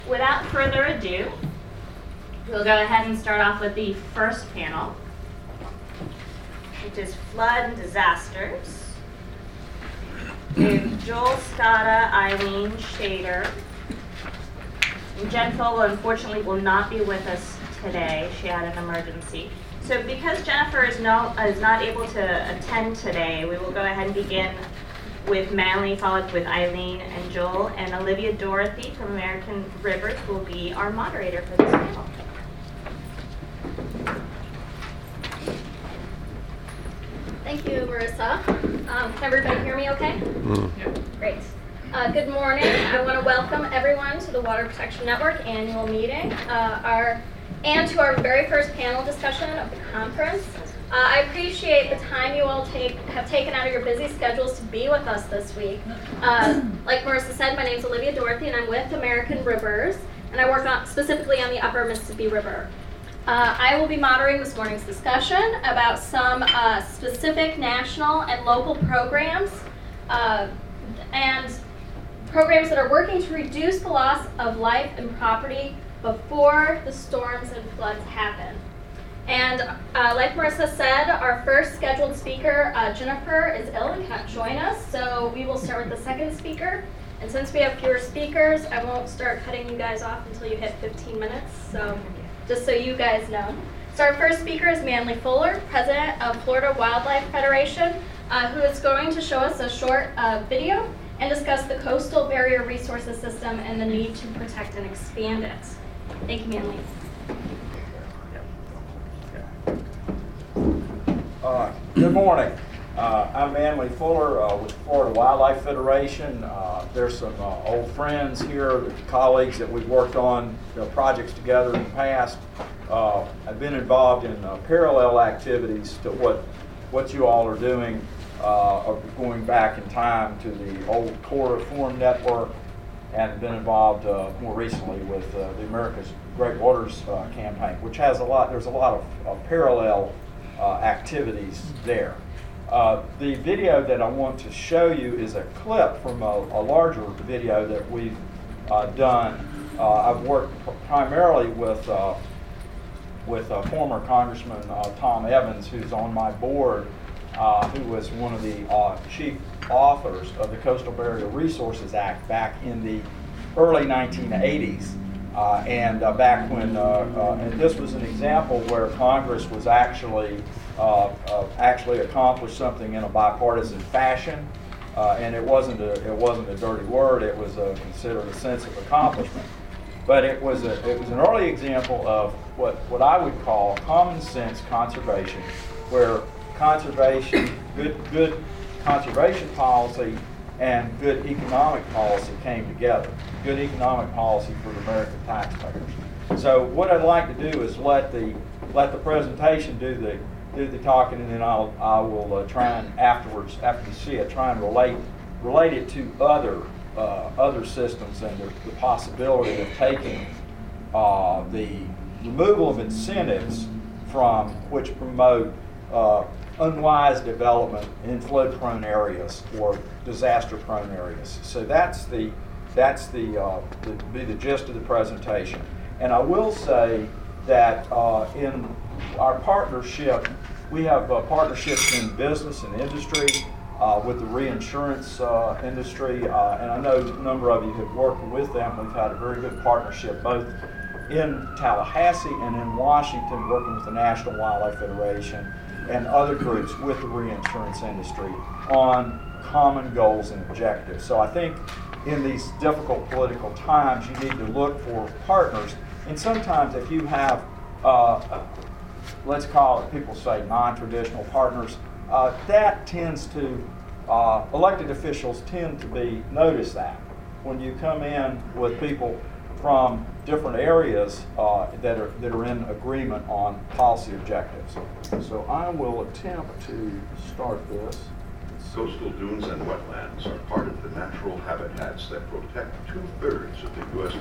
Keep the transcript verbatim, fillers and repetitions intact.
Without further ado, we'll go ahead and start off with the first panel, which is flood and disasters. We have Joel Scotta, Eileen Shader. And Jen Fogel, unfortunately, will not be with us today. She had an emergency. So because Jennifer is, no, is not able to attend today, we will go ahead and begin with Manly, followed with Eileen and Joel, and Olivia Dorothy from American Rivers will be our moderator for this panel. Thank you, Marissa. Um, can everybody hear me okay? Mm. Yeah. Great. Uh, good morning. I want to welcome everyone to the Water Protection Network annual meeting, uh, our, and to our very first panel discussion of the conference. Uh, I appreciate the time you all take, have taken out of your busy schedules to be with us this week. Uh, like Marissa said, my name is Olivia Dorothy, and I'm with American Rivers, and I work on, specifically on the Upper Mississippi River. Uh, I will be moderating this morning's discussion about some uh, specific national and local programs uh, and programs that are working to reduce the loss of life and property before the storms and floods happen. And uh, like Marissa said, our first scheduled speaker, uh, Jennifer, is ill and cannot join us, so we will start with the second speaker. And since we have fewer speakers, I won't start cutting you guys off until you hit fifteen minutes, so just so you guys know. So our first speaker is Manly Fuller, president of Florida Wildlife Federation, uh, who is going to show us a short uh, video and discuss the coastal barrier resources system and the need to protect and expand it. Thank you, Manly. Uh, good morning. Uh, I'm Manly Fuller uh, with Florida Wildlife Federation. Uh, there's some uh, old friends here, colleagues that we've worked on you know, projects together in the past. Uh, I've been involved in uh, parallel activities to what what you all are doing, uh, going back in time to the old Core Reform Network, and been involved uh, more recently with uh, the America's Great Waters uh, campaign, which has a lot. There's a lot of uh, parallel Uh, activities there. Uh, the video that I want to show you is a clip from a, a larger video that we've uh, done. Uh, I've worked pr primarily with uh, with uh, former Congressman uh, Tom Evans, who's on my board, uh, who was one of the uh, chief authors of the Coastal Barrier Resources Act back in the early nineteen eighties. Uh, and uh, back when, uh, uh, and this was an example where Congress was actually uh, uh, actually accomplished something in a bipartisan fashion, uh, and it wasn't a it wasn't a dirty word. It was a, considered a sense of accomplishment. But it was a it was an early example of what what I would call common sense conservation, where conservation, good good conservation policy, and good economic policy came together. Good economic policy for the American taxpayers. So what I'd like to do is let the let the presentation do the do the talking, and then I'll I will uh, try and afterwards, after you see it, try and relate relate it to other uh, other systems and the, the possibility of taking uh, the removal of incentives from which promote uh, unwise development in flood-prone areas or disaster-prone areas. So that's the that's the, uh, the be the gist of the presentation. And I will say that uh, in our partnership, we have uh, partnerships in business and industry uh, with the reinsurance uh, industry, uh, and I know a number of you have worked with them. We've had a very good partnership both in Tallahassee and in Washington, working with the National Wildlife Federation and other groups with the reinsurance industry on common goals and objectives. So I think in these difficult political times, you need to look for partners. And sometimes if you have, uh, let's call it, people say non-traditional partners, uh, that tends to, uh, elected officials tend to be, notice that. When you come in with people from different areas uh, that are that are in agreement on policy objectives. So I will attempt to start this. Coastal dunes and wetlands are part of the natural habitats that protect two-thirds of the U S